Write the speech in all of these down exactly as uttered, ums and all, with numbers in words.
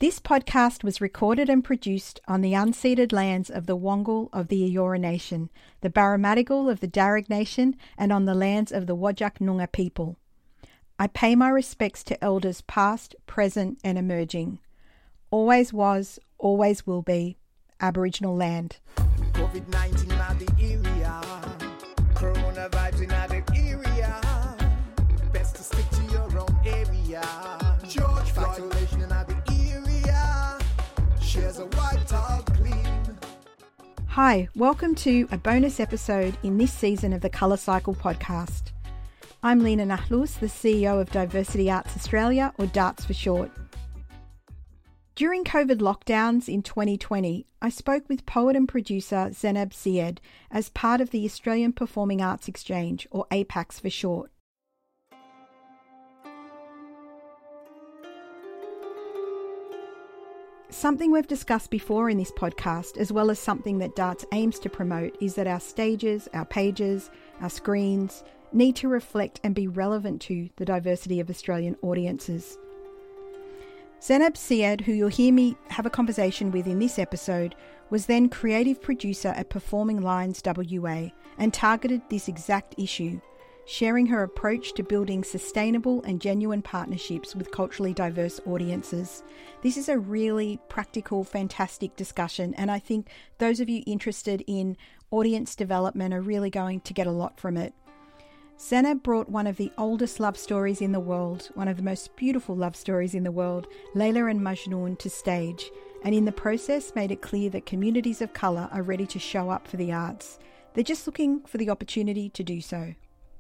This podcast was recorded and produced on the unceded lands of the Wongal of the Eora Nation, the Barramadigal of the Darug Nation, and on the lands of the Whadjuk Noongar people. I pay my respects to elders past, present and emerging. Always was, always will be, Aboriginal land. COVID nineteen in the area, coronavirus in the area, best to stick to your own area. George vaccination in the area, shares a white dog clean. Hi, welcome to a bonus episode in this season of the Colour Cycle podcast. I'm Lena Nahlus, the C E O of Diversity Arts Australia, or DARTS for short. During COVID lockdowns in twenty twenty, I spoke with poet and producer Zainab Syed as part of the Australian Performing Arts Exchange, or A PAX for short. Something we've discussed before in this podcast, as well as something that DARTS aims to promote, is that our stages, our pages, our screens need to reflect and be relevant to the diversity of Australian audiences. Zainab Syed, who you'll hear me have a conversation with in this episode, was then creative producer at Performing Lines W A and targeted this exact issue, sharing her approach to building sustainable and genuine partnerships with culturally diverse audiences. This is a really practical, fantastic discussion, and I think those of you interested in audience development are really going to get a lot from it. Zainab brought one of the oldest love stories in the world, one of the most beautiful love stories in the world, Layla and Majnun, to stage, and in the process made it clear that communities of colour are ready to show up for the arts. They're just looking for the opportunity to do so.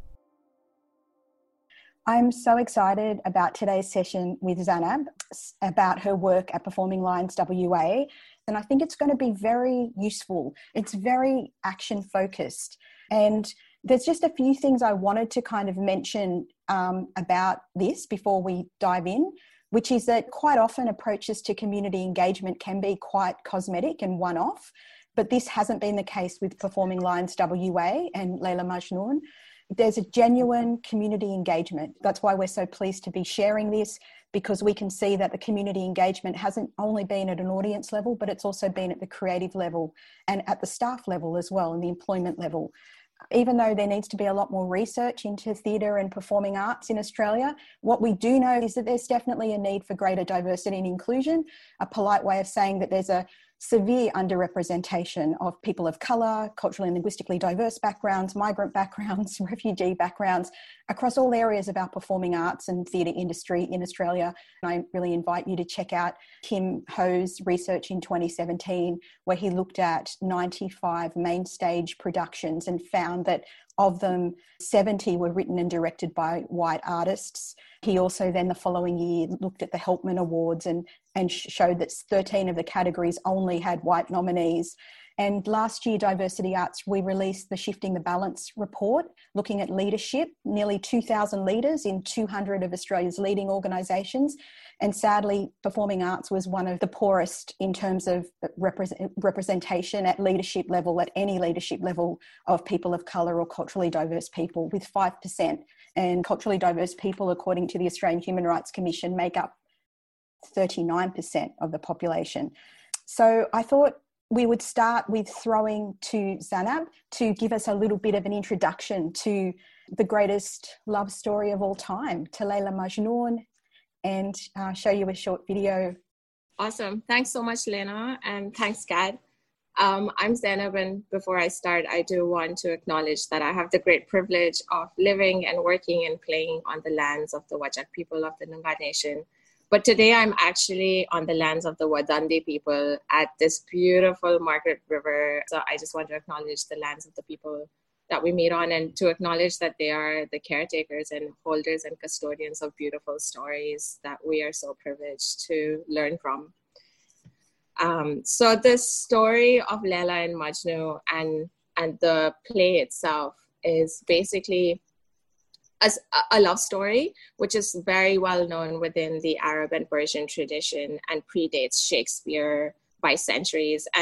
I'm so excited about today's session with Zainab, about her work at Performing Lines W A, and I think it's going to be very useful. It's very action focused, and there's just a few things I wanted to kind of mention um, about this before we dive in, which is that quite often approaches to community engagement can be quite cosmetic and one-off, but this hasn't been the case with Performing Lines W A and Layla Majnun. There's a genuine community engagement. That's why we're so pleased to be sharing this, because we can see that the community engagement hasn't only been at an audience level, but it's also been at the creative level and at the staff level as well, and the employment level. Even though there needs to be a lot more research into theatre and performing arts in Australia, what we do know is that there's definitely a need for greater diversity and inclusion, a polite way of saying that there's a severe underrepresentation of people of colour, culturally and linguistically diverse backgrounds, migrant backgrounds, refugee backgrounds, across all areas of our performing arts and theatre industry in Australia. And I really invite you to check out Kim Ho's research in twenty seventeen, where he looked at ninety-five main stage productions and found that of them, seventy were written and directed by white artists. He also then the following year looked at the Helpman Awards and, and showed that thirteen of the categories only had white nominees. And last year, Diversity Arts, we released the Shifting the Balance report, looking at leadership, nearly two thousand leaders in two hundred of Australia's leading organisations. And sadly, performing arts was one of the poorest in terms of represent, representation at leadership level, at any leadership level of people of colour or culturally diverse people, with five percent. And culturally diverse people, according to the Australian Human Rights Commission, make up thirty-nine percent of the population. So I thought we would start with throwing to Zainab to give us a little bit of an introduction to the greatest love story of all time, to Layla Majnun, and uh, show you a short video. Awesome. Thanks so much, Lena, and thanks, Gad. Um, I'm Zainab, and before I start, I do want to acknowledge that I have the great privilege of living and working and playing on the lands of the Whadjuk people of the Noongar Nation. But today I'm actually on the lands of the Wadandi people at this beautiful Margaret River. So I just want to acknowledge the lands of the people that we meet on, and to acknowledge that they are the caretakers and holders and custodians of beautiful stories that we are so privileged to learn from. Um, so this story of Layla and Majnun and, and the play itself is basically as a love story, which is very well known within the Arab and Persian tradition and predates Shakespeare by centuries. And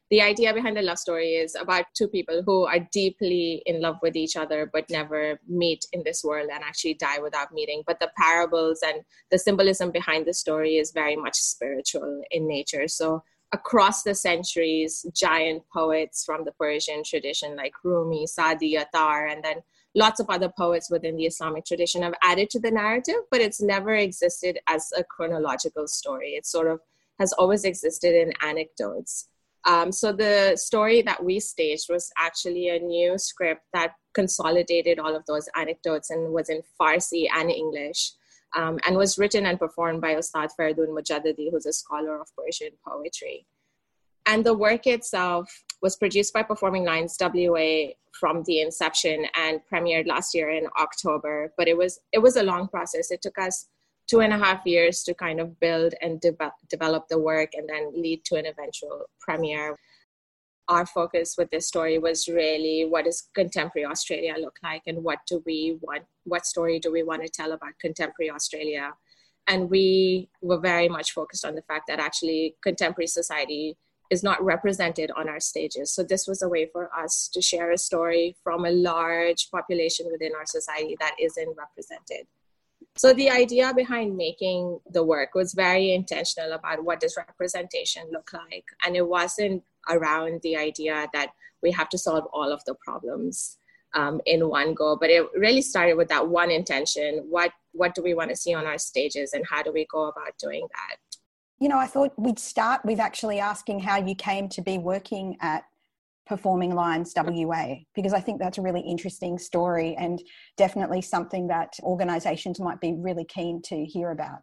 The idea behind the love story is about two people who are deeply in love with each other, but never meet in this world and actually die without meeting. But the parables and the symbolism behind the story is very much spiritual in nature. So across the centuries, giant poets from the Persian tradition like Rumi, Sadi, Attar, and then lots of other poets within the Islamic tradition have added to the narrative, but it's never existed as a chronological story. It sort of has always existed in anecdotes. Um, so the story that we staged was actually a new script that consolidated all of those anecdotes and was in Farsi and English, um, and was written and performed by Ustad Ferdun Mujaddadi, who's a scholar of Persian poetry. And the work itself was produced by Performing Lines W A from the inception and premiered last year in October. But it was it was a long process. It took us two and a half years to kind of build and de- develop the work and then lead to an eventual premiere. Our focus with this story was really, what does contemporary Australia look like, and what do we want, what story do we want to tell about contemporary Australia? And we were very much focused on the fact that actually contemporary society is not represented on our stages. So this was a way for us to share a story from a large population within our society that isn't represented. So the idea behind making the work was very intentional about what does representation look like. And it wasn't around the idea that we have to solve all of the problems um, in one go, but it really started with that one intention. What, what do we want to see on our stages, and how do we go about doing that? You know, I thought we'd start with actually asking how you came to be working at Performing Lines W A, because I think that's a really interesting story and definitely something that organisations might be really keen to hear about.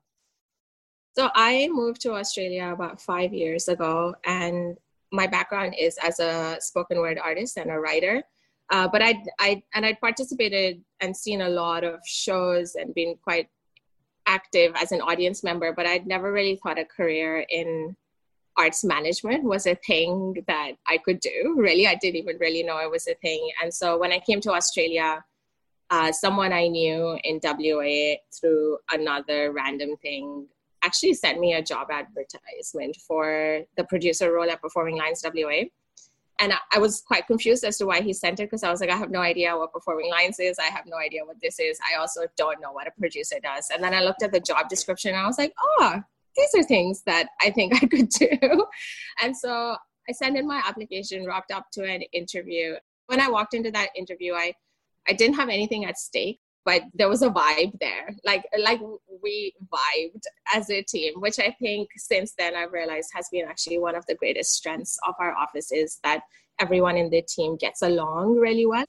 So I moved to Australia about five years ago, and my background is as a spoken word artist and a writer. Uh, but I, I, and I'd participated and seen a lot of shows and been quite active as an audience member, but I'd never really thought a career in arts management was a thing that I could do. Really, I didn't even really know it was a thing. And so when I came to Australia, uh, someone I knew in W A through another random thing actually sent me a job advertisement for the producer role at Performing Lines W A. And I, I was quite confused as to why he sent it, because I was like, I have no idea what Performing Lines is. I have no idea what this is. I also don't know what a producer does. And then I looked at the job description and I was like, oh, these are things that I think I could do. And so I sent in my application, rocked up to an interview. When I walked into that interview, I, I didn't have anything at stake, but there was a vibe there. Like, like we vibed as a team, which I think since then I've realized has been actually one of the greatest strengths of our office, is that everyone in the team gets along really well.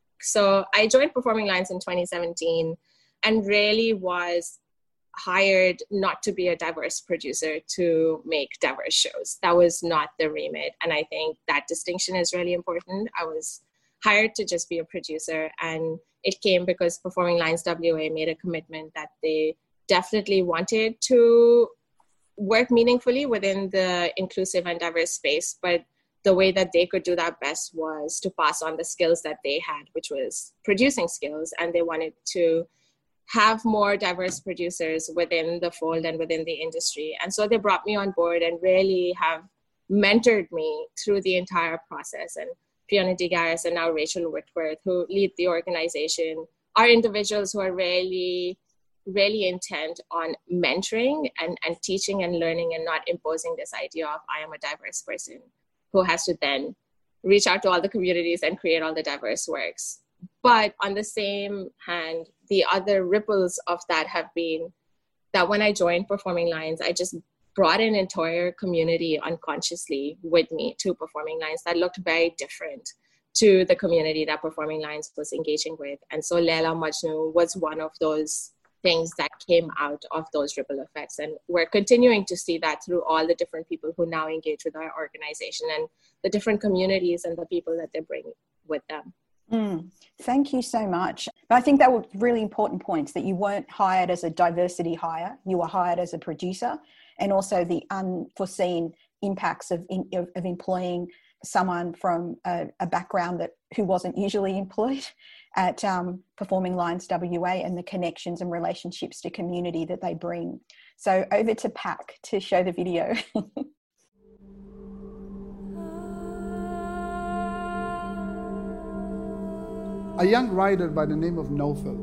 So I joined Performing Lines in twenty seventeen and really was hired not to be a diverse producer, to make diverse shows. That was not the remit. And I think that distinction is really important. I was hired to just be a producer, and it came because Performing Lines W A made a commitment that they definitely wanted to work meaningfully within the inclusive and diverse space, but the way that they could do that best was to pass on the skills that they had, which was producing skills, and they wanted to have more diverse producers within the fold and within the industry. And so they brought me on board and really have mentored me through the entire process. And Fiona DeGaris and now Rachel Whitworth, who lead the organization, are individuals who are really, really intent on mentoring and, and teaching and learning, and not imposing this idea of I am a diverse person who has to then reach out to all the communities and create all the diverse works. But on the same hand, the other ripples of that have been that when I joined Performing Lines, I just brought an entire community unconsciously with me to Performing Lines that looked very different to the community that Performing Lines was engaging with. And so Leila Majnu was one of those things that came out of those ripple effects. And we're continuing to see that through all the different people who now engage with our organization and the different communities and the people that they bring with them. Mm, thank you so much. But I think that were really important points, that you weren't hired as a diversity hire, you were hired as a producer, and also the unforeseen impacts of, in, of, of employing someone from a, a background that who wasn't usually employed at um, Performing Lines W A, and the connections and relationships to community that they bring. So over to Pac to show the video. A young writer by the name of Naufal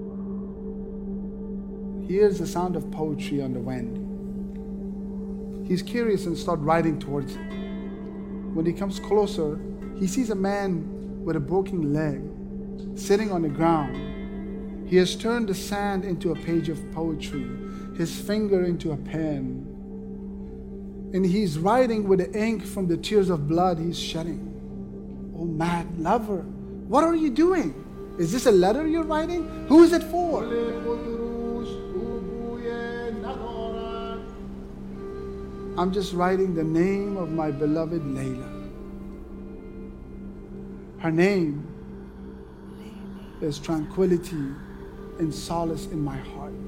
hears the sound of poetry on the wind. He's curious and starts writing towards it. When he comes closer, he sees a man with a broken leg sitting on the ground. He has turned the sand into a page of poetry, his finger into a pen. And he's writing with the ink from the tears of blood he's shedding. Oh, mad lover, what are you doing? Is this a letter you're writing? Who is it for? I'm just writing the name of my beloved Layla. Her name is tranquility and solace in my heart.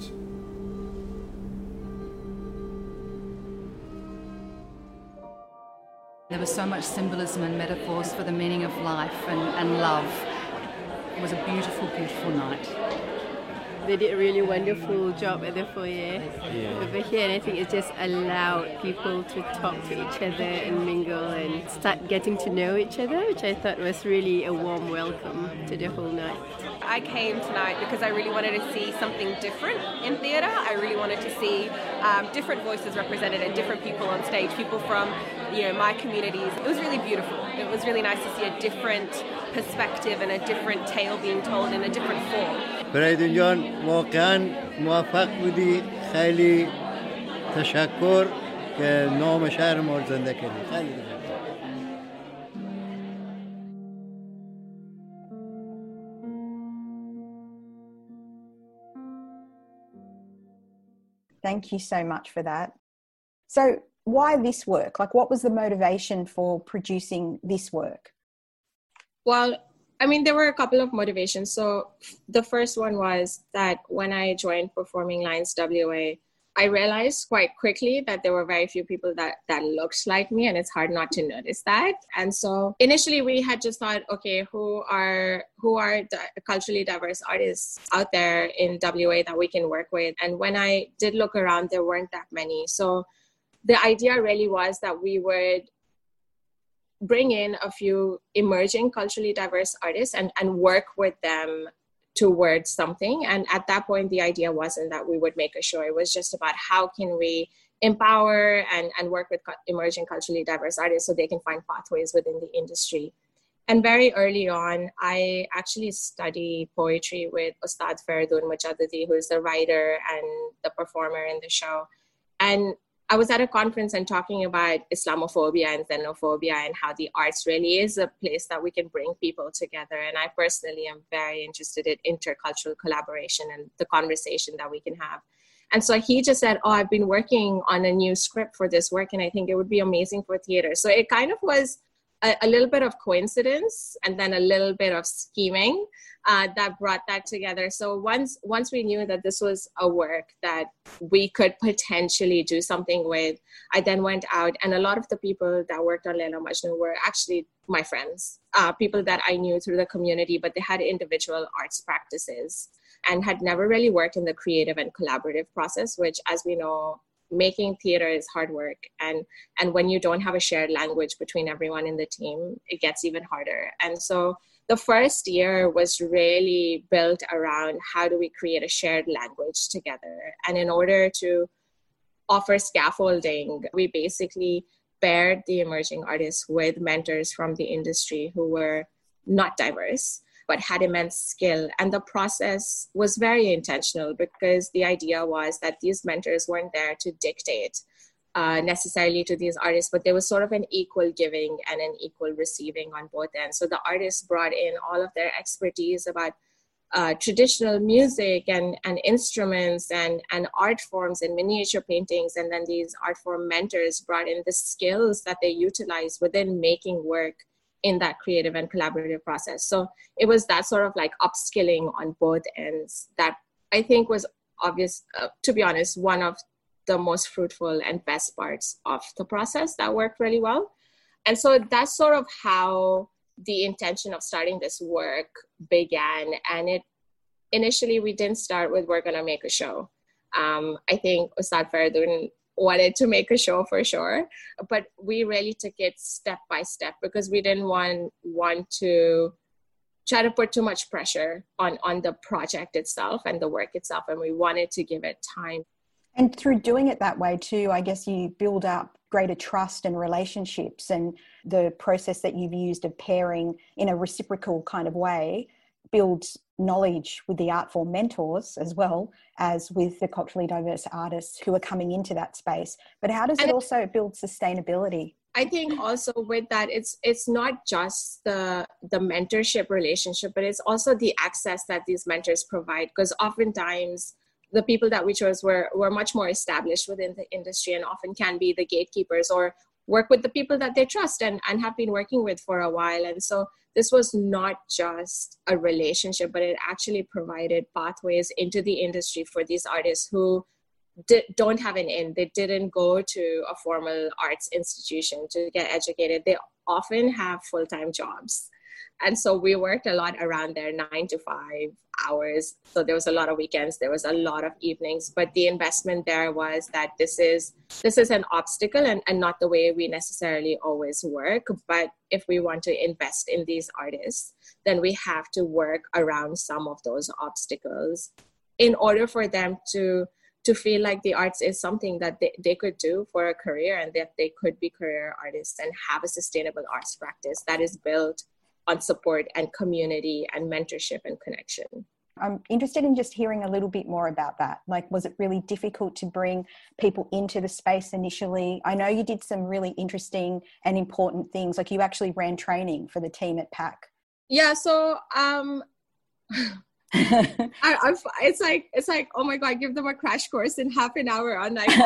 There was so much symbolism and metaphors for the meaning of life and, and love. It was a beautiful, beautiful night. They did a really wonderful job at the foyer yeah. over here, and I think it just allowed people to talk to each other and mingle and start getting to know each other, which I thought was really a warm welcome to the whole night. I came tonight because I really wanted to see something different in theatre. I really wanted to see um, different voices represented and different people on stage, people from you know my communities. It was really beautiful. It was really nice to see a different perspective and a different tale being told in a different form. فریدون جان واقعا موفق بودی. خیلی تشکر که نام شهر ما رو زنده کردی. خیلی تشکر. Thank you so much for that. So why this work? Like, what was the motivation for producing this work? Well, I mean, there were a couple of motivations. So the first one was that when I joined Performing Lines W A, I realized quite quickly that there were very few people that, that looked like me, and it's hard not to notice that. And so initially we had just thought, okay, who are who are di- culturally diverse artists out there in W A that we can work with? And when I did look around, there weren't that many. So the idea really was that we would bring in a few emerging culturally diverse artists and, and work with them towards something. And at that point, the idea wasn't that we would make a show. It was just about how can we empower and, and work with emerging culturally diverse artists so they can find pathways within the industry. And very early on, I actually studied poetry with Ustad Ferdun Mujaddadi, who is the writer and the performer in the show. And I was at a conference and talking about Islamophobia and xenophobia and how the arts really is a place that we can bring people together. And I personally am very interested in intercultural collaboration and the conversation that we can have. And so he just said, oh, I've been working on a new script for this work, and I think it would be amazing for theater. So it kind of was a, a little bit of coincidence and then a little bit of scheming uh, that brought that together. So once once we knew that this was a work that we could potentially do something with, I then went out, and a lot of the people that worked on Layla Majnun were actually my friends, uh, people that I knew through the community, but they had individual arts practices and had never really worked in the creative and collaborative process, which, as we know, making theater is hard work. And, and when you don't have a shared language between everyone in the team, it gets even harder. And so the first year was really built around how do we create a shared language together. And in order to offer scaffolding, we basically paired the emerging artists with mentors from the industry who were not diverse, but had immense skill. And the process was very intentional because the idea was that these mentors weren't there to dictate uh, necessarily to these artists, but there was sort of an equal giving and an equal receiving on both ends. So the artists brought in all of their expertise about uh, traditional music and, and instruments and, and art forms and miniature paintings. And then these art form mentors brought in the skills that they utilize within making work in that creative and collaborative process. So it was that sort of like upskilling on both ends that I think was obvious, uh, to be honest, one of the most fruitful and best parts of the process that worked really well. And so that's sort of how the intention of starting this work began. And it initially, we didn't start with we're gonna make a show. Um, I think Ustad Ferdun wanted to make a show for sure, but we really took it step by step because we didn't want, want to try to put too much pressure on, on the project itself and the work itself. And we wanted to give it time. And through doing it that way too, I guess you build up greater trust and relationships, and the process that you've used of pairing in a reciprocal kind of way builds knowledge with the art form mentors as well as with the culturally diverse artists who are coming into that space. But how does it also build sustainability? I think also with that, it's it's not just the the mentorship relationship, but it's also the access that these mentors provide, because oftentimes the people that we chose were, were much more established within the industry and often can be the gatekeepers or work with the people that they trust and, and have been working with for a while. And so this was not just a relationship, but it actually provided pathways into the industry for these artists who Di- don't have an in. They didn't go to a formal arts institution to get educated. They often have full-time jobs. And so we worked a lot around their nine to five hours. So there was a lot of weekends, there was a lot of evenings, but the investment there was that this is this is an obstacle and, and not the way we necessarily always work. But if we want to invest in these artists, then we have to work around some of those obstacles in order for them to to feel like the arts is something that they, they could do for a career and that they could be career artists and have a sustainable arts practice that is built on support and community and mentorship and connection. I'm interested in just hearing a little bit more about that. Like, was it really difficult to bring people into the space initially? I know you did some really interesting and important things, like you actually ran training for the team at P A C. Yeah, so um, I, I've, it's like it's like oh my god, give them a crash course in half an hour on like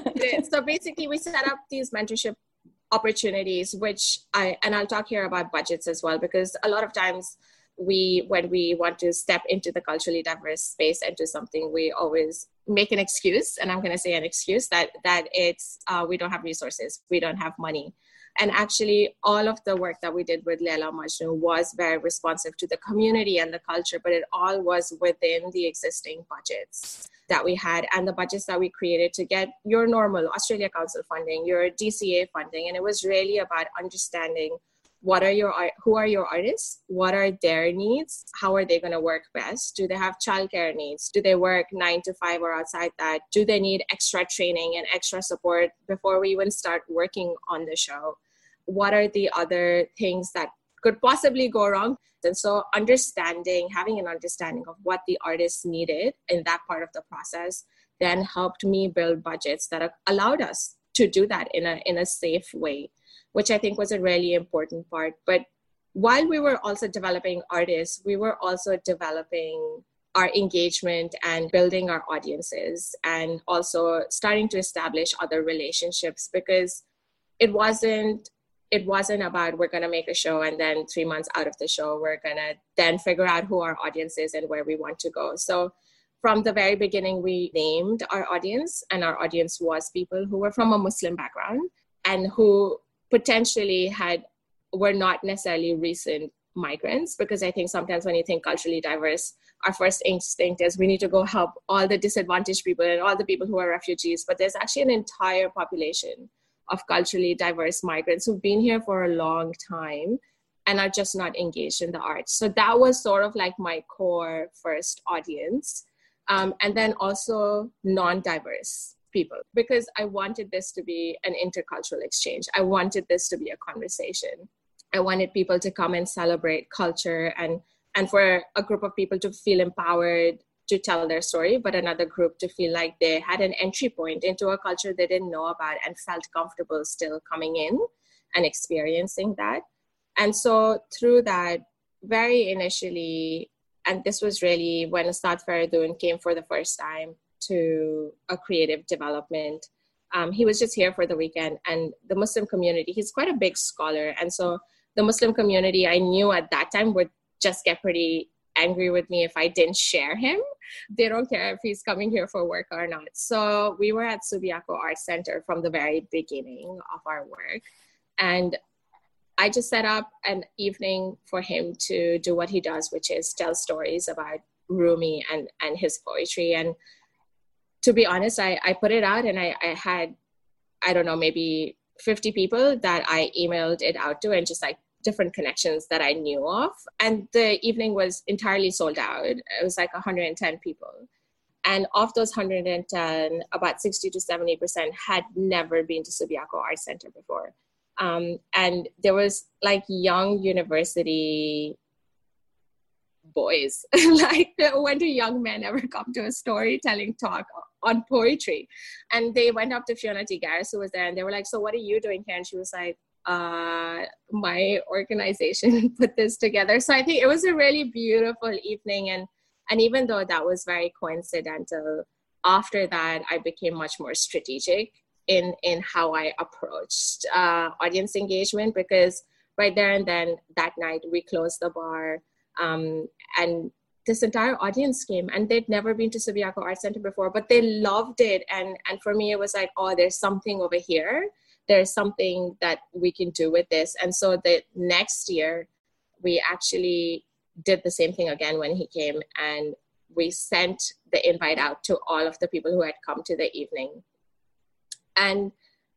so basically we set up these mentorship opportunities, which I and I'll talk here about budgets as well, because a lot of times we when we want to step into the culturally diverse space into something, we always make an excuse, and I'm going to say an excuse that that it's uh, we don't have resources, we don't have money. And actually, all of the work that we did with Leila Majnun was very responsive to the community and the culture, but it all was within the existing budgets that we had and the budgets that we created to get your normal Australia Council funding, your D C A funding. And it was really about understanding what are your who are your artists, what are their needs, how are they going to work best, do they have childcare needs, do they work nine to five or outside that, do they need extra training and extra support before we even start working on the show. What are the other things that could possibly go wrong? And so understanding, having an understanding of what the artists needed in that part of the process then helped me build budgets that allowed us to do that in a in a safe way, which I think was a really important part. But while we were also developing artists, we were also developing our engagement and building our audiences and also starting to establish other relationships, because it wasn't It wasn't about we're going to make a show and then three months out of the show, we're going to then figure out who our audience is and where we want to go. So from the very beginning, we named our audience, and our audience was people who were from a Muslim background and who potentially had were not necessarily recent migrants, because I think sometimes when you think culturally diverse, our first instinct is we need to go help all the disadvantaged people and all the people who are refugees. But there's actually an entire population of culturally diverse migrants who've been here for a long time and are just not engaged in the arts. So that was sort of like my core first audience. Um, and then also non-diverse people, because I wanted this to be an intercultural exchange. I wanted this to be a conversation. I wanted people to come and celebrate culture and, and for a group of people to feel empowered to tell their story, but another group to feel like they had an entry point into a culture they didn't know about and felt comfortable still coming in and experiencing that. And so through that, very initially, and this was really when Ustad Faridun came for the first time to a creative development. Um, he was just here for the weekend, and the Muslim community, he's quite a big scholar. And so the Muslim community I knew at that time would just get pretty angry with me if I didn't share him. They don't care if he's coming here for work or not. So we were at Subiaco Arts Center from the very beginning of our work. And I just set up an evening for him to do what he does, which is tell stories about Rumi and, and his poetry. And to be honest, I, I put it out and I, I had, I don't know, maybe fifty people that I emailed it out to and just like different connections that I knew of. And the evening was entirely sold out. It was like one hundred ten people. And of those one hundred ten, about sixty to seventy percent had never been to Subiaco Arts Center before. Um, and there was like young university boys, like when do young men ever come to a storytelling talk on poetry? And they went up to Fiona T. Garris, who was there, and they were like, so what are you doing here? And she was like, uh, my organization put this together. So I think it was a really beautiful evening. And, and even though that was very coincidental, after that, I became much more strategic in, in how I approached uh, audience engagement, because right there and then that night we closed the bar. Um, and this entire audience came, and they'd never been to Subiaco Arts Center before, but they loved it. And, and for me, it was like, oh, there's something over here. There's something that we can do with this. And so the next year, we actually did the same thing again when he came, and we sent the invite out to all of the people who had come to the evening. And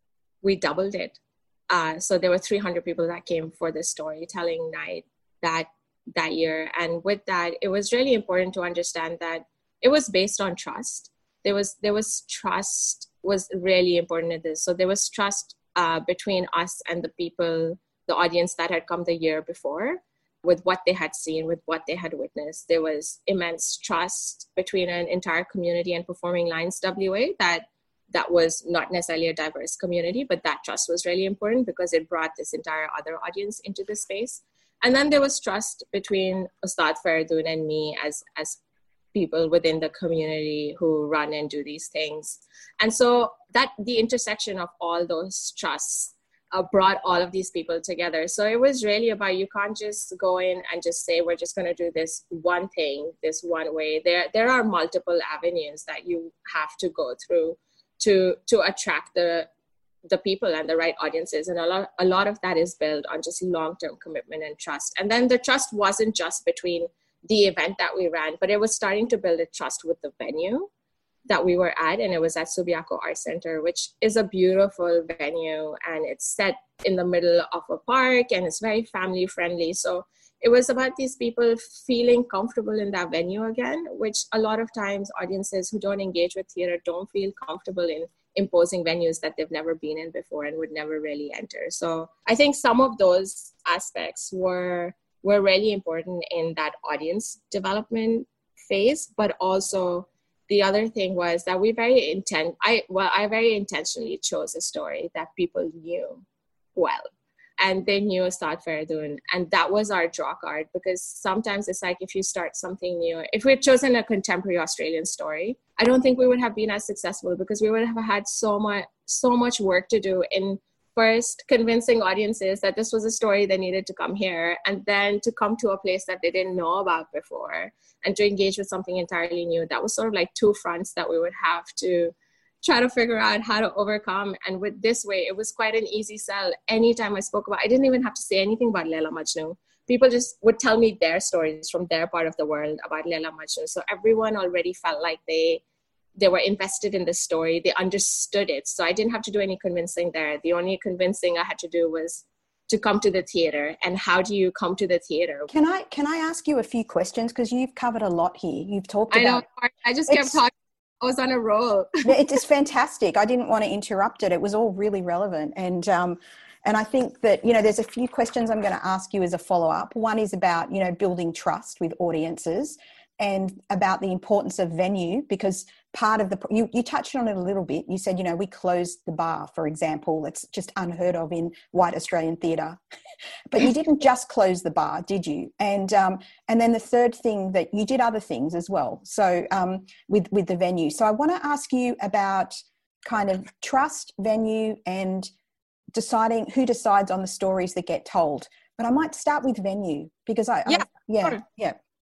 we doubled it. Uh, so there were three hundred people that came for the storytelling night that that year. And with that, it was really important to understand that it was based on trust. There was there was trust was really important in this. So there was trust uh, between us and the people, the audience that had come the year before, with what they had seen, with what they had witnessed. There was immense trust between an entire community and Performing Lines W A that that was not necessarily a diverse community, but that trust was really important because it brought this entire other audience into the space. And then there was trust between Ustad Faridoon and me as, as people within the community who run and do these things. And so that the intersection of all those trusts uh, brought all of these people together. So it was really about, you can't just go in and just say, we're just going to do this one thing, this one way. There, there are multiple avenues that you have to go through to, to attract the the people and the right audiences. And a lot, a lot of that is built on just long-term commitment and trust. And then the trust wasn't just between the event that we ran, but it was starting to build a trust with the venue that we were at. And it was at Subiaco Arts Center, which is a beautiful venue, and it's set in the middle of a park, and it's very family friendly. So it was about these people feeling comfortable in that venue again, which a lot of times audiences who don't engage with theater don't feel comfortable in imposing venues that they've never been in before and would never really enter. So I think some of those aspects were were really important in that audience development phase. But also the other thing was that we very intent I well I very intentionally chose a story that people knew well. And they knew Ustad Faridoon. And that was our draw card, because sometimes it's like, if you start something new, if we had chosen a contemporary Australian story, I don't think we would have been as successful, because we would have had so much, so much work to do in first convincing audiences that this was a story that needed to come here, and then to come to a place that they didn't know about before, and to engage with something entirely new. That was sort of like two fronts that we would have to try to figure out how to overcome. And with This Way, it was quite an easy sell. Anytime I spoke about, I didn't even have to say anything about Leila Majnun. People just would tell me their stories from their part of the world about Leila Majnun. So everyone already felt like they they were invested in the story. They understood it. So I didn't have to do any convincing there. The only convincing I had to do was to come to the theater. And how do you come to the theater? Can I can I ask you a few questions? Because you've covered a lot here. You've talked I about... know. I just kept talking. I was on a roll. It is fantastic. I didn't want to interrupt it. It was all really relevant. And um, and I think that, you know, there's a few questions I'm going to ask you as a follow-up. One is about, you know, building trust with audiences, and about the importance of venue, because part of the, you, you touched on it a little bit. You said, you know, we closed the bar, for example. It's just unheard of in white Australian theatre. But you didn't just close the bar, did you? And um, and then the third thing, that you did other things as well. So um, with, with the venue. So I want to ask you about kind of trust, venue, and deciding who decides on the stories that get told. But I might start with venue, because I, yeah, I yeah, sure. yeah.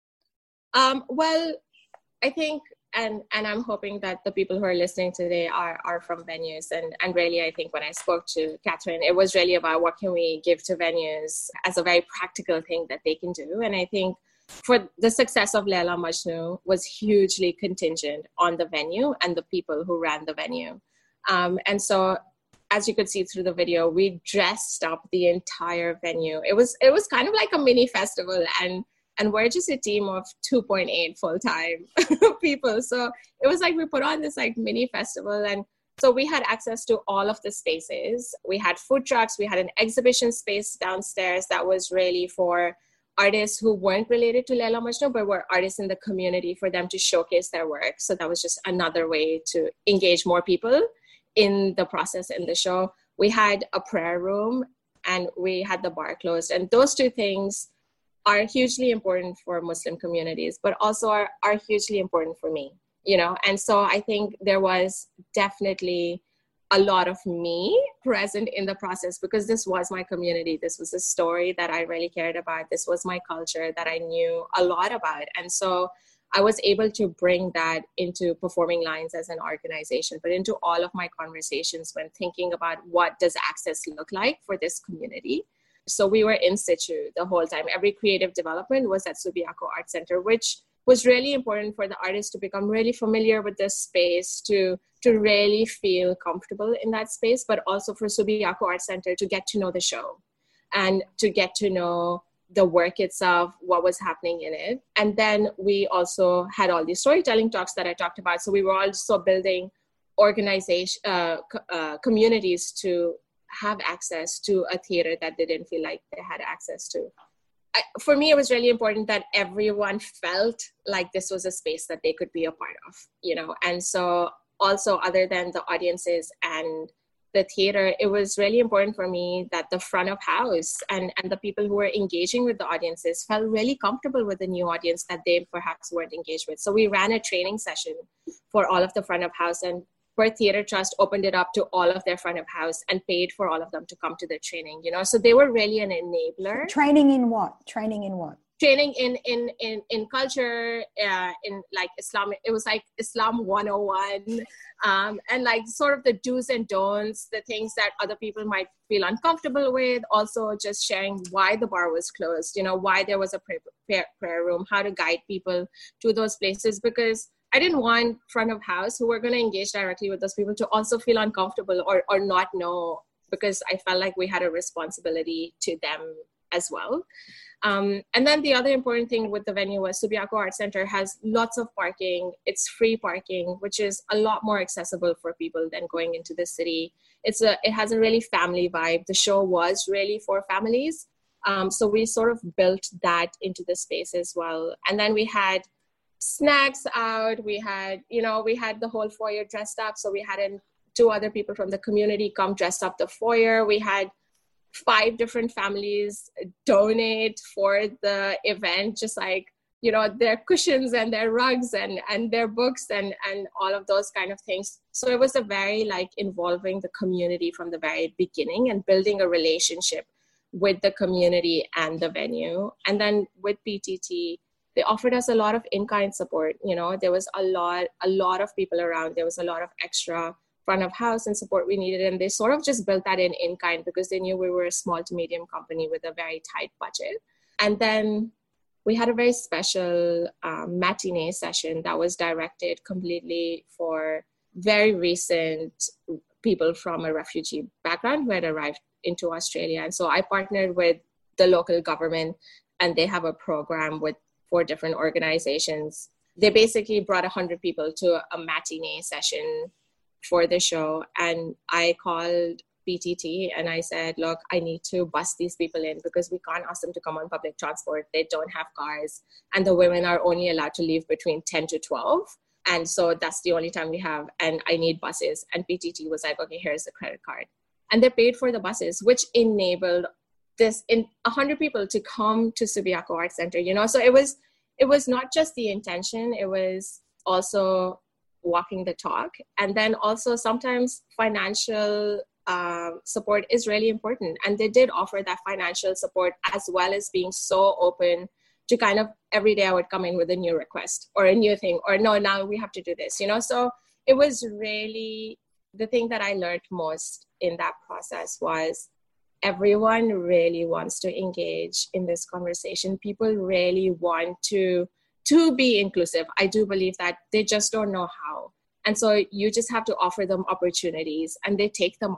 Um, well, I think, and and I'm hoping that the people who are listening today are are from venues. And, and really, I think when I spoke to Catherine, it was really about what can we give to venues as a very practical thing that they can do. And I think for the success of Leila Majnun was hugely contingent on the venue and the people who ran the venue. Um, and so as you could see through the video, we dressed up the entire venue. It was it was kind of like a mini festival, and and we're just a team of two point eight full-time people. So it was like we put on this like mini festival, and so we had access to all of the spaces. We had food trucks. We had an exhibition space downstairs that was really for artists who weren't related to Laila Majnun, but were artists in the community, for them to showcase their work. So that was just another way to engage more people in the process in the show. We had a prayer room, and we had the bar closed. And those two things are hugely important for Muslim communities, but also are, are hugely important for me, you know? And so I think there was definitely a lot of me present in the process, because this was my community. This was a story that I really cared about. This was my culture that I knew a lot about. And so I was able to bring that into Performing Lines as an organization, but into all of my conversations when thinking about what does access look like for this community. So we were in situ the whole time. Every creative development was at Subiaco Art Center, which was really important for the artists to become really familiar with the space, to, to really feel comfortable in that space, but also for Subiaco Art Center to get to know the show and to get to know the work itself, what was happening in it. And then we also had all these storytelling talks that I talked about. So we were also building organization, uh, uh, communities to have access to a theater that they didn't feel like they had access to. I, for me, it was really important that everyone felt like this was a space that they could be a part of, you know? And so also, other than the audiences and the theater, it was really important for me that the front of house and, and the people who were engaging with the audiences felt really comfortable with the new audience that they perhaps weren't engaged with. So we ran a training session for all of the front of house, and Perth Theatre Trust opened it up to all of their front of house and paid for all of them to come to the training, you know? So they were really an enabler. Training in what? Training in what? Training in, in, in, in culture, uh, in like Islam. It was like Islam one oh one, um, and like sort of the do's and don'ts, the things that other people might feel uncomfortable with. Also just sharing why the bar was closed, you know, why there was a prayer, prayer room, how to guide people to those places, because I didn't want front of house who were going to engage directly with those people to also feel uncomfortable or, or not know, because I felt like we had a responsibility to them as well. Um, and then the other important thing with the venue was Subiaco Art Center has lots of parking. It's free parking, which is a lot more accessible for people than going into the city. It's a, it has a really family vibe. The show was really for families. Um, so we sort of built that into the space as well. And then we had snacks out. We had, you know, we had the whole foyer dressed up. So we had an, two other people from the community come dress up the foyer. We had five different families donate for the event, just like, you know, their cushions and their rugs and, and their books and, and all of those kind of things. So it was a very like involving the community from the very beginning and building a relationship with the community and the venue. And then with P T T, they offered us a lot of in-kind support. You know, there was a lot, a lot of people around. There was a lot of extra front of house and support we needed. And they sort of just built that in in-kind because they knew we were a small to medium company with a very tight budget. And then we had a very special um, matinee session that was directed completely for very recent people from a refugee background who had arrived into Australia. And so I partnered with the local government, and they have a program with four different organizations. They basically brought one hundred people to a matinee session for the show. And I called P T T and I said, look, I need to bus these people in because we can't ask them to come on public transport. They don't have cars. And the women are only allowed to leave between ten to twelve. And so that's the only time we have. And I need buses. And P T T was like, okay, here's the credit card. And they paid for the buses, which enabled this in one hundred people to come to Subiaco Art Center, you know? So it was, it was not just the intention, it was also walking the talk. And then also sometimes financial uh, support is really important. And they did offer that financial support as well as being so open to kind of every day I would come in with a new request or a new thing, or no, now we have to do this, you know? So it was really, the thing that I learned most in that process was everyone really wants to engage in this conversation. People really want to, to be inclusive. I do believe that they just don't know how. And so you just have to offer them opportunities and they take them on,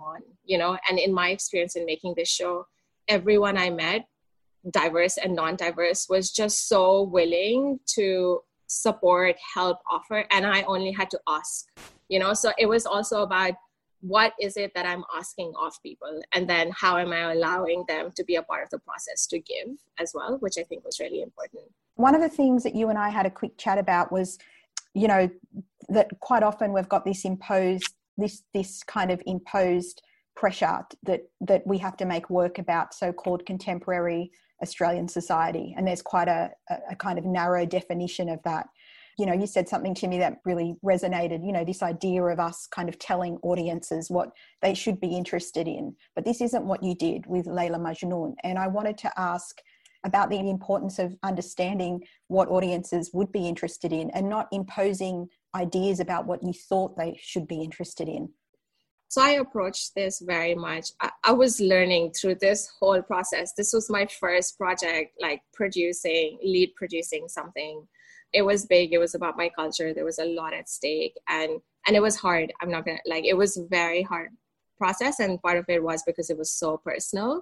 you know, and in my experience in making this show, everyone I met, diverse and non-diverse, was just so willing to support, help, offer, and I only had to ask, you know. So it was also about what is it that I'm asking of people, and then how am I allowing them to be a part of the process to give as well, which I think was really important. One of the things that you and I had a quick chat about was, you know, that quite often we've got this imposed, this this kind of imposed pressure that that we have to make work about so-called contemporary Australian society, and there's quite a, a kind of narrow definition of that. You know, you said something to me that really resonated, you know, this idea of us kind of telling audiences what they should be interested in. But this isn't what you did with Layla Majnoon. And I wanted to ask about the importance of understanding what audiences would be interested in and not imposing ideas about what you thought they should be interested in. So I approached this very much. I, I was learning through this whole process. This was my first project, like producing, lead producing something. It was big. It was about my culture. There was a lot at stake, and and it was hard. I'm not gonna like. It was a very hard process, and part of it was because it was so personal,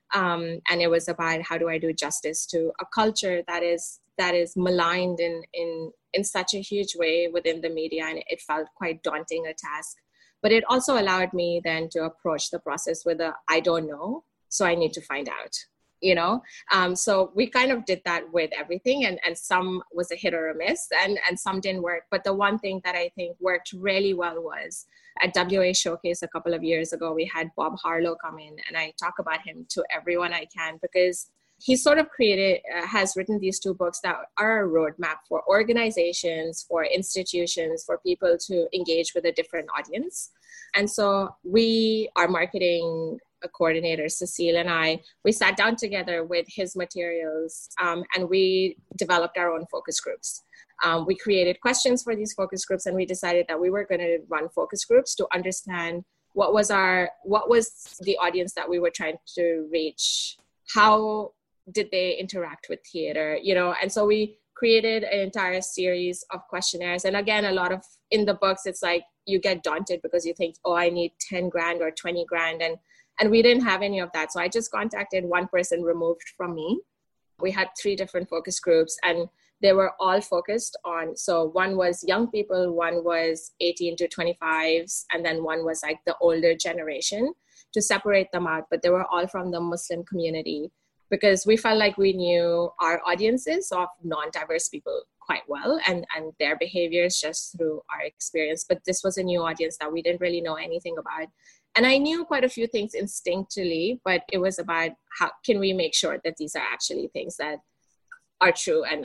um, and it was about how do I do justice to a culture that is that is maligned in in in such a huge way within the media, and it felt quite daunting a task. But it also allowed me then to approach the process with a I don't know, so I need to find out. You know, um, so we kind of did that with everything, and, and some was a hit or a miss, and, and some didn't work. But the one thing that I think worked really well was at W A Showcase a couple of years ago, we had Bob Harlow come in, and I talk about him to everyone I can because he sort of created, uh, has written these two books that are a roadmap for organizations, for institutions, for people to engage with a different audience. And so we, our marketing coordinator, Cecile, and I, we sat down together with his materials, um, and we developed our own focus groups. Um, we created questions for these focus groups, and we decided that we were going to run focus groups to understand what was our, what was the audience that we were trying to reach, how did they interact with theater, you know. And so we created an entire series of questionnaires. And again, a lot of, in the books, it's like you get daunted because you think, oh, I need ten grand or twenty grand. And And we didn't have any of that. So I just contacted one person removed from me. We had three different focus groups, and they were all focused on, so one was young people, one was eighteen to twenty-fives, and then one was like the older generation, to separate them out. But they were all from the Muslim community, because we felt like we knew our audiences of non-diverse people quite well, and, and their behaviors just through our experience. But this was a new audience that we didn't really know anything about. And I knew quite a few things instinctively, but it was about how can we make sure that these are actually things that are true and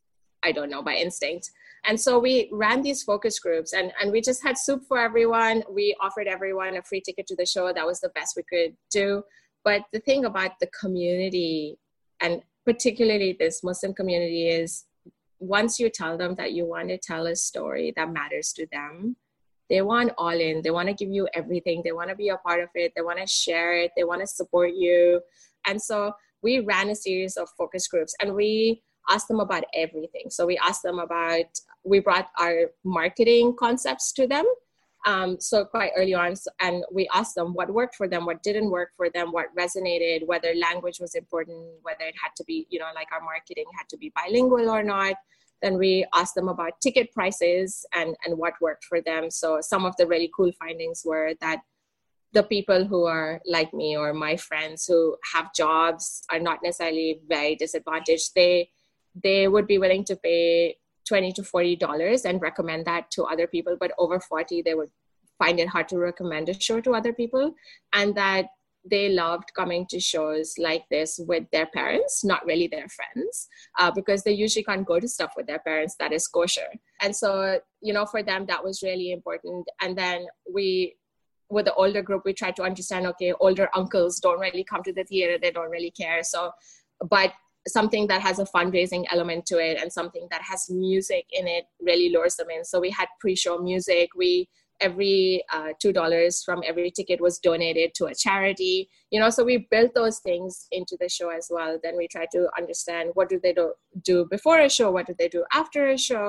I don't know, by instinct. And so we ran these focus groups, and, and we just had soup for everyone. We offered everyone a free ticket to the show. That was the best we could do. But the thing about the community, and particularly this Muslim community, is once you tell them that you want to tell a story that matters to them, they want all in. They want to give you everything. They want to be a part of it. They want to share it. They want to support you. And so we ran a series of focus groups, and we asked them about everything. So we asked them about, we brought our marketing concepts to them. Um, so quite early on, and we asked them what worked for them, what didn't work for them, what resonated, whether language was important, whether it had to be, you know, like our marketing had to be bilingual or not. Then we asked them about ticket prices and, and what worked for them. So some of the really cool findings were that the people who are like me or my friends who have jobs are not necessarily very disadvantaged. They they would be willing to pay twenty to forty dollars and recommend that to other people, but over forty, they would find it hard to recommend a show to other people. And that they loved coming to shows like this with their parents, not really their friends, uh, because they usually can't go to stuff with their parents that is kosher. And so, you know, for them, that was really important. And then we, with the older group, we tried to understand, okay, older uncles don't really come to the theater. They don't really care. So, but something that has a fundraising element to it and something that has music in it really lures them in. So we had pre-show music. We every uh, two dollars from every ticket was donated to a charity, you know, so we built those things into the show as well. Then we tried to understand what do they do, do before a show, what do they do after a show,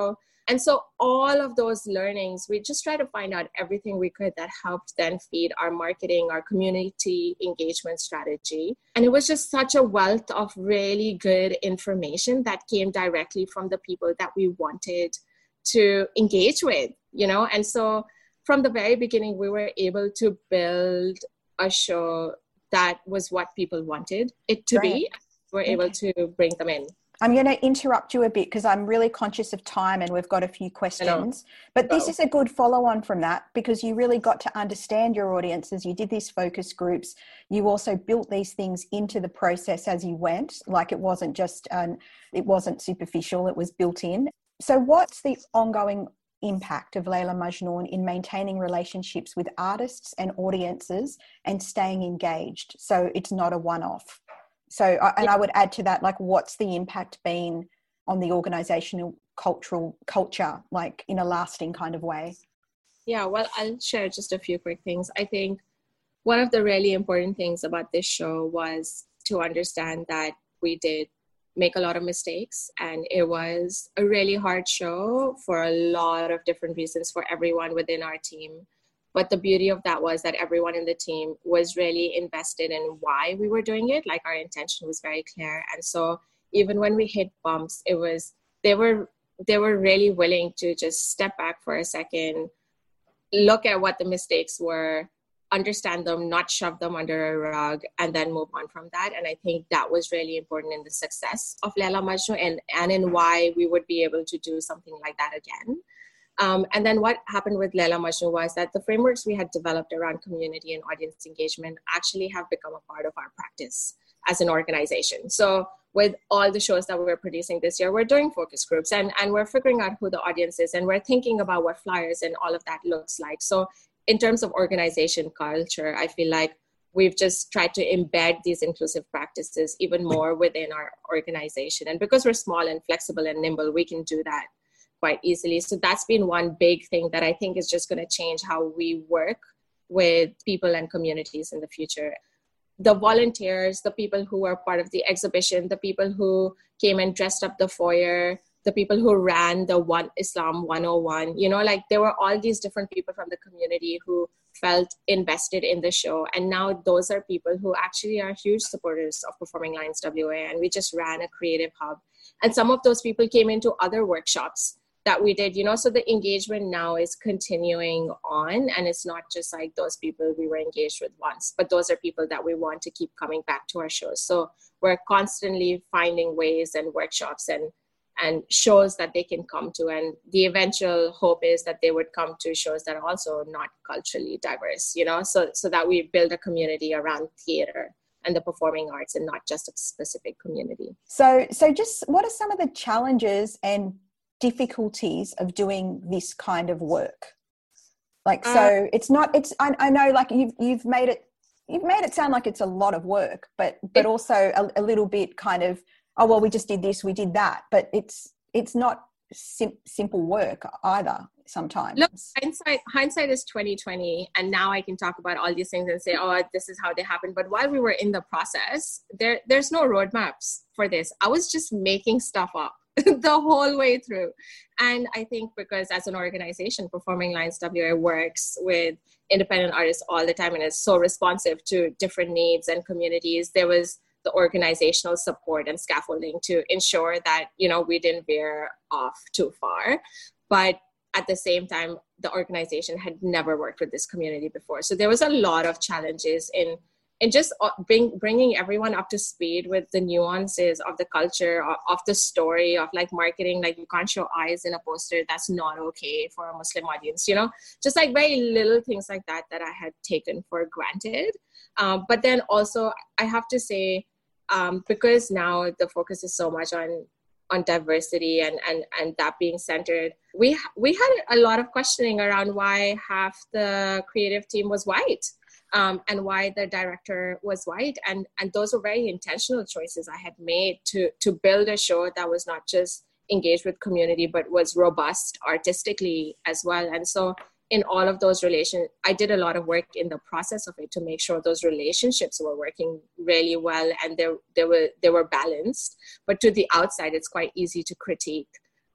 And so all of those learnings, we just tried to find out everything we could that helped then feed our marketing, our community engagement strategy. And it was just such a wealth of really good information that came directly from the people that we wanted to engage with, you know? And so from the very beginning, we were able to build a show that was what people wanted it to right. be. We're okay. able to bring them in. I'm going to interrupt you a bit because I'm really conscious of time and we've got a few questions. But this oh. is a good follow-on from that because you really got to understand your audiences. You did these focus groups. You also built these things into the process as you went. Like it wasn't just, um, it wasn't superficial, it was built in. So what's the ongoing impact of Leila Majnoon in maintaining relationships with artists and audiences and staying engaged? So it's not a one-off. So, and I would add to that, like, what's the impact been on the organizational cultural culture, like in a lasting kind of way? Yeah, well, I'll share just a few quick things. I think one of the really important things about this show was to understand that we did make a lot of mistakes, and it was a really hard show for a lot of different reasons for everyone within our team. But the beauty of that was that everyone in the team was really invested in why we were doing it. Like our intention was very clear. And so even when we hit bumps, it was, they were, they were really willing to just step back for a second, look at what the mistakes were, understand them, not shove them under a rug, and then move on from that. And I think that was really important in the success of Leila Majnoon and, and in why we would be able to do something like that again. Um, and then what happened with Leila Majnoon was that the frameworks we had developed around community and audience engagement actually have become a part of our practice as an organization. So with all the shows that we're producing this year, we're doing focus groups and, and we're figuring out who the audience is, and we're thinking about what flyers and all of that looks like. So in terms of organization culture, I feel like we've just tried to embed these inclusive practices even more within our organization. And because we're small and flexible and nimble, we can do that quite easily. So that's been one big thing that I think is just going to change how we work with people and communities in the future. The volunteers, the people who were part of the exhibition, the people who came and dressed up the foyer, the people who ran the One Islam one oh one, you know, like there were all these different people from the community who felt invested in the show. And now those are people who actually are huge supporters of Performing Lines W A. And we just ran a creative hub. And some of those people came into other workshops that we did, you know, so the engagement now is continuing on, and it's not just like those people we were engaged with once, but those are people that we want to keep coming back to our shows. So we're constantly finding ways and workshops and and shows that they can come to, and the eventual hope is that they would come to shows that are also not culturally diverse, you know, so so that we build a community around theater and the performing arts and not just a specific community. So so just what are some of the challenges and difficulties of doing this kind of work? Like, so uh, it's not, it's, I, I know like you've, you've made it, you've made it sound like it's a lot of work, but, but it, also a, a little bit kind of, oh, well, we just did this, we did that, but it's, it's not sim- simple work either sometimes. Look, hindsight, hindsight is twenty twenty. And now I can talk about all these things and say, oh, this is how they happened. But while we were in the process, there, there's no roadmaps for this. I was just making stuff up the whole way through. And I think because as an organization, Performing Lines W A works with independent artists all the time and is so responsive to different needs and communities, there was the organizational support and scaffolding to ensure that, you know, we didn't veer off too far. But at the same time, the organization had never worked with this community before. So there was a lot of challenges in And just bring, bringing everyone up to speed with the nuances of the culture, of, of the story, of like marketing, like you can't show eyes in a poster. That's not okay for a Muslim audience, you know, just like very little things like that that I had taken for granted. Um, but then also I have to say, um, because now the focus is so much on on diversity and, and, and that being centered, we we had a lot of questioning around why half the creative team was white. Um, and why the director was white. And, and those were very intentional choices I had made to, to build a show that was not just engaged with community, but was robust artistically as well. And so in all of those relations, I did a lot of work in the process of it to make sure those relationships were working really well and they, they, were, they were balanced. But to the outside, it's quite easy to critique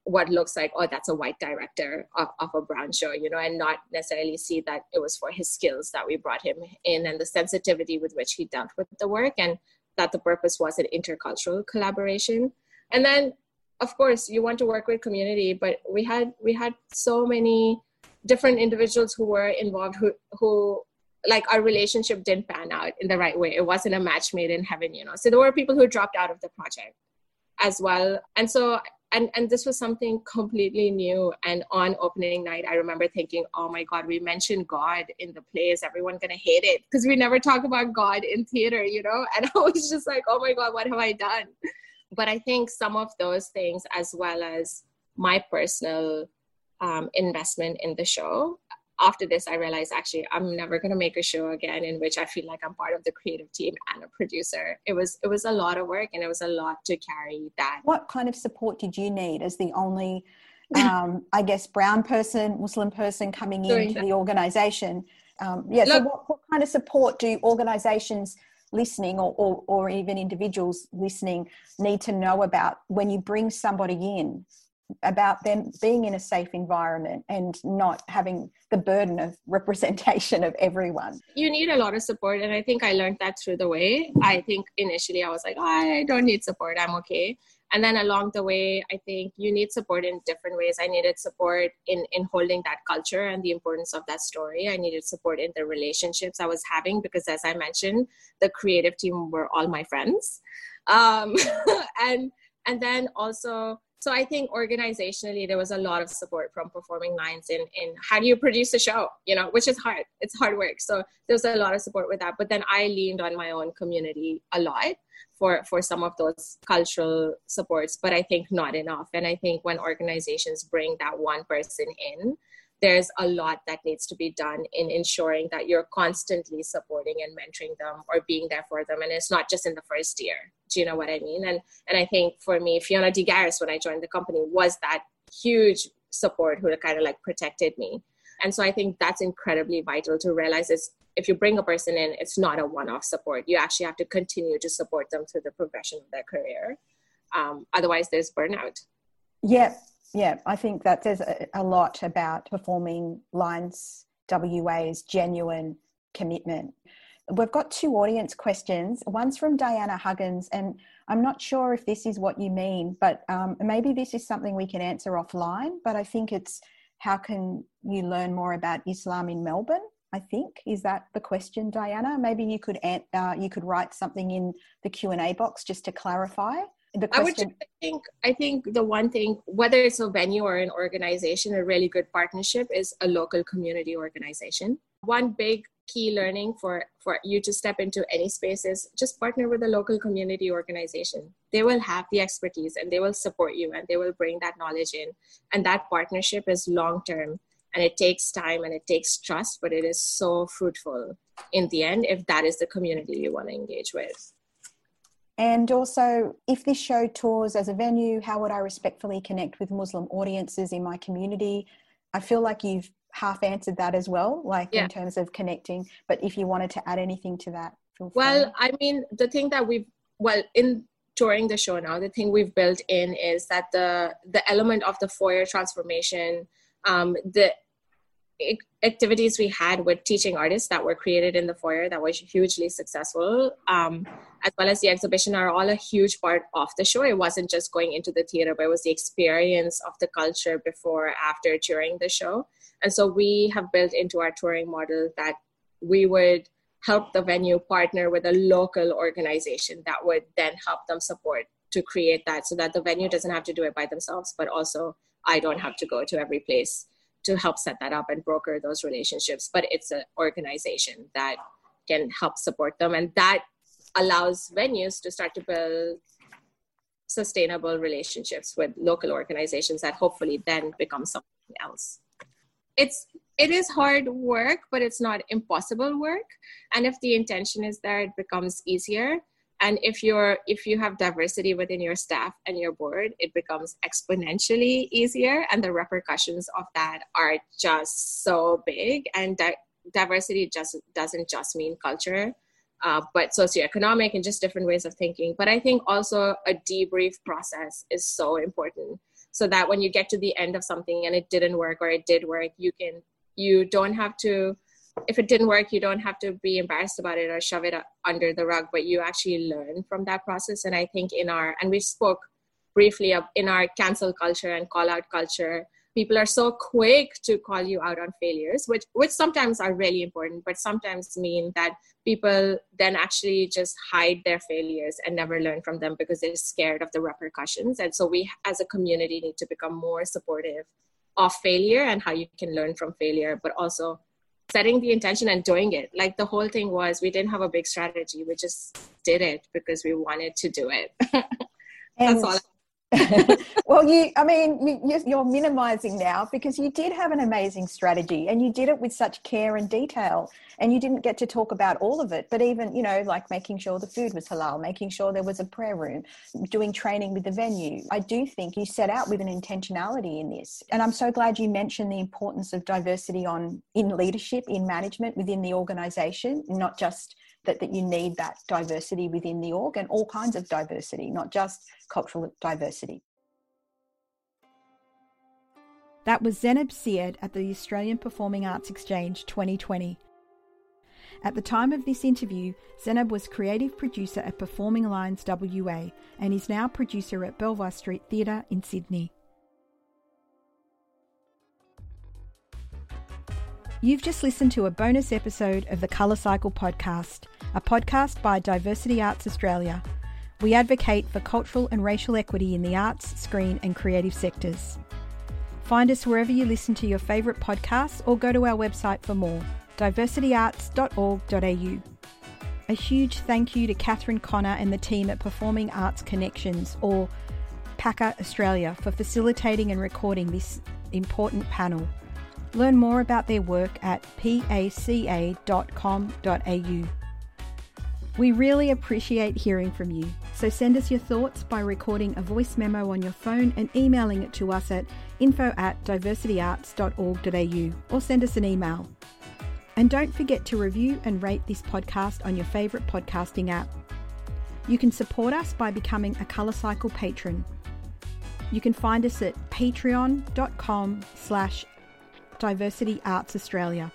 what looks like, oh, that's a white director of, of a brown show, you know, and not necessarily see that it was for his skills that we brought him in and the sensitivity with which he dealt with the work, and that the purpose was an intercultural collaboration. And then, of course, you want to work with community, but we had we had so many different individuals who were involved who who like our relationship didn't pan out in the right way. It wasn't a match made in heaven, you know. So there were people who dropped out of the project as well. And so, and, and this was something completely new. And on opening night, I remember thinking, oh my God, we mentioned God in the play. Is everyone going to hate it? Because we never talk about God in theater, you know? And I was just like, oh my God, what have I done? But I think some of those things, as well as my personal um, investment in the show, after this, I realized, actually, I'm never going to make a show again in which I feel like I'm part of the creative team and a producer. It was it was a lot of work, and it was a lot to carry that. What kind of support did you need as the only, um, I guess, brown person, Muslim person coming into the organisation? Um, yeah, Look, so what, what kind of support do organisations listening or, or, or even individuals listening need to know about when you bring somebody in, about them being in a safe environment and not having the burden of representation of everyone? You need a lot of support, and I think I learned that through the way. I think initially I was like, oh, I don't need support, I'm okay. And then along the way, I think you need support in different ways. I needed support in, in holding that culture and the importance of that story. I needed support in the relationships I was having, because as I mentioned, the creative team were all my friends. Um, and and then also, so I think organizationally, there was a lot of support from Performing Lines in, in how do you produce a show, you know, which is hard. It's hard work. So there was a lot of support with that. But then I leaned on my own community a lot for, for some of those cultural supports, but I think not enough. And I think when organizations bring that one person in, there's a lot that needs to be done in ensuring that you're constantly supporting and mentoring them or being there for them. And it's not just in the first year. Do you know what I mean? And and I think for me, Fiona D. Garris, when I joined the company, was that huge support who kind of like protected me. And so I think that's incredibly vital to realize is if you bring a person in, it's not a one-off support. You actually have to continue to support them through the progression of their career. Um, otherwise, there's burnout. Yeah. Yeah, I think that says a, a lot about Performing Lines W A's genuine commitment. We've got two audience questions. One's from Diana Huggins, and I'm not sure if this is what you mean, but um, maybe this is something we can answer offline, but I think it's how can you learn more about Islam in Melbourne, I think. Is that the question, Diana? Maybe you could uh, you could write something in the Q and A box just to clarify. The I would just I think I think the one thing, whether it's a venue or an organization, a really good partnership is a local community organization. One big key learning for, for you to step into any space is just partner with a local community organization. They will have the expertise and they will support you and they will bring that knowledge in. And that partnership is long-term and it takes time and it takes trust, but it is so fruitful in the end if that is the community you want to engage with. And also, if this show tours as a venue, how would I respectfully connect with Muslim audiences in my community? I feel like you've half answered that as well, like yeah. in terms of connecting. But if you wanted to add anything to that, feel free. Well, I mean, the thing that we've, well, in touring the show now, the thing we've built in is that the the element of the foyer transformation, um, the activities we had with teaching artists that were created in the foyer that was hugely successful, um, as well as the exhibition are all a huge part of the show. It wasn't just going into the theater, but it was the experience of the culture before, after, during the show. And so we have built into our touring model that we would help the venue partner with a local organization that would then help them support to create that so that the venue doesn't have to do it by themselves, but also I don't have to go to every place to help set that up and broker those relationships. But it's an organization that can help support them. And that allows venues to start to build sustainable relationships with local organizations that hopefully then become something else. It's, it is hard work, but it's not impossible work. And if the intention is there, it becomes easier. And if you're if you have diversity within your staff and your board, it becomes exponentially easier. And the repercussions of that are just so big. And di- diversity just doesn't just mean culture, uh, but socioeconomic and just different ways of thinking. But I think also a debrief process is so important. so that when you get to the end of something and it didn't work or it did work, you can, you don't have to, if it didn't work, you don't have to be embarrassed about it or shove it under the rug, but you actually learn from that process. And I think in our, and we spoke briefly of in our cancel culture and call out culture, people are so quick to call you out on failures, which which sometimes are really important, but sometimes mean that people then actually just hide their failures and never learn from them because they're scared of the repercussions. And so we as a community need to become more supportive of failure and how you can learn from failure, but also setting the intention and doing it. Like the whole thing was, we didn't have a big strategy. We just did it because we wanted to do it. That's all. Well, you, I mean, you, you're minimizing now because you did have an amazing strategy and you did it with such care and detail, and you didn't get to talk about all of it, but even, you know, like making sure the food was halal, making sure there was a prayer room, doing training with the venue. I do think you set out with an intentionality in this. And I'm so glad you mentioned the importance of diversity on in leadership, in management within the organization, not just that, that you need that diversity within the org and all kinds of diversity, not just cultural diversity. That was Zainab Syed at the Australian Performing Arts Exchange twenty twenty. At the time of this interview, Zainab was creative producer at Performing Lines W A and is now producer at Belvoir Street Theatre in Sydney. You've just listened to a bonus episode of the Colour Cycle podcast, a podcast by Diversity Arts Australia. We advocate for cultural and racial equity in the arts, screen and creative sectors. Find us wherever you listen to your favourite podcasts or go to our website for more, diversity arts dot org dot a u. A huge thank you to Catherine Connor and the team at Performing Arts Connections, or PACA Australia, for facilitating and recording this important panel. Learn more about their work at paca dot com dot a u. We really appreciate hearing from you, so send us your thoughts by recording a voice memo on your phone and emailing it to us at info at diversity arts dot org dot a u, or send us an email. And don't forget to review and rate this podcast on your favourite podcasting app. You can support us by becoming a Colour Cycle patron. You can find us at patreon dot com slash Diversity Arts Australia.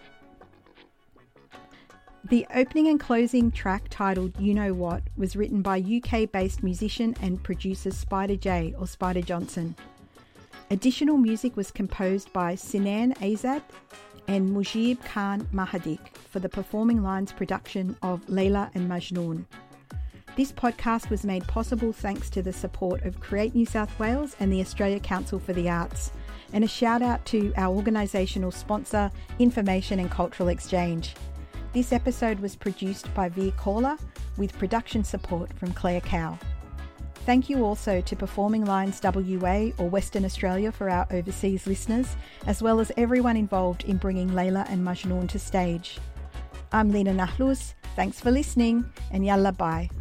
The opening and closing track, titled You Know What, was written by U K-based musician and producer Spider J, or Spider Johnson. Additional music was composed by Sinan Azad and Mujib Khan Mahadik for the Performing Lines production of Layla and Majnoon. This podcast was made possible thanks to the support of Create New South Wales and the Australia Council for the Arts, and a shout out to our organisational sponsor, Information and Cultural Exchange. This episode was produced by Veer Caller with production support from Claire Cow. Thank you also to Performing Lines W A or Western Australia for our overseas listeners, as well as everyone involved in bringing Layla and Majnoon to stage. I'm Lena Nahlus. Thanks for listening, and yalla bye.